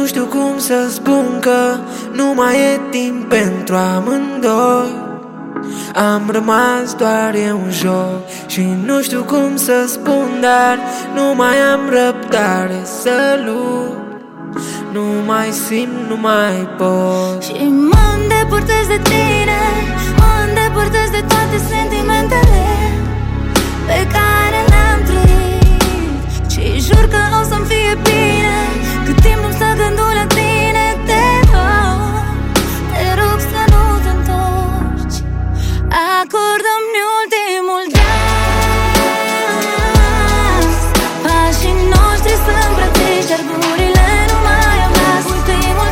nu știu cum să spun că nu mai e timp pentru amândoi. Am rămas doar eu în joc și nu știu cum să spun, dar nu mai am răbdare să lupt. Nu mai simt, nu mai pot. Și mă îndepărtez de tine, mă îndepărtez de toate sentimentele pe care le-am trăit. Și jur că o să-mi fie bine cât timp nu stă gândul la tine. Te rog să nu te întorci. Acordă-mi ultimul dans. Pașii noștri sunt îmbrățiși, dar gurile nu mai au las. Ultimul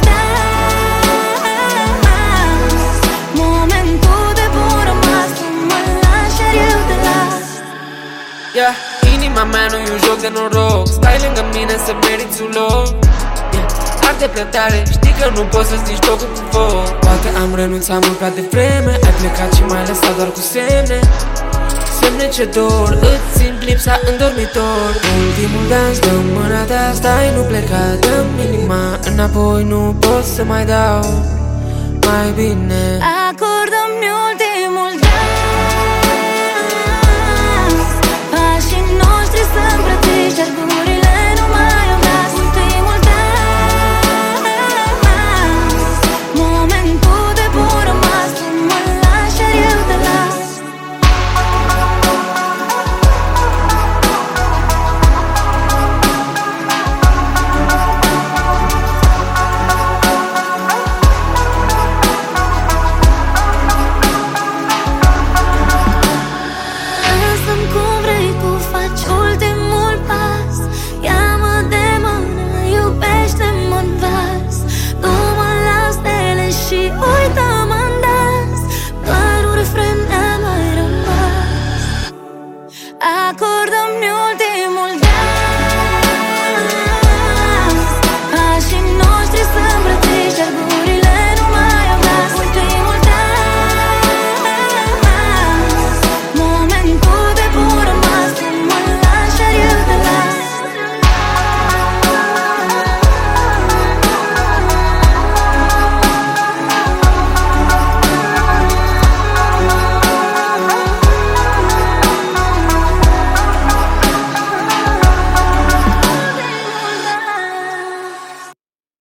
dans, momentul de bun rămas. Tu mă lași, iar eu te las. Yeah, inima mea nu-i un joc de noroc. Stai lângă mine să meriți un loc. Arde prea tare, știi că nu poți să-ți nici tocul cu foc. Poate am renunțat mult prea devreme. Ai plecat și m-ai lăsat doar cu semne. Semne ce dor, îți simt lipsa în dormitor. Ultimul dans, dă-mi mâna ta, stai, nu pleca. Dă-mi inima înapoi, nu pot să mai dau mai bine.